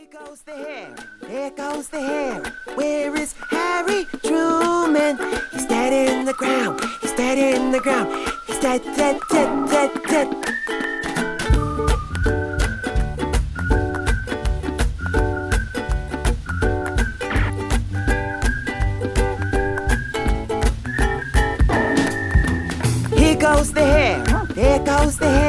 goes the hare, there goes the hare. Where is Harry Truman? He's dead in the ground, he's dead in the ground. He's dead, dead, dead, dead, dead. Here goes the hare, there goes the hare.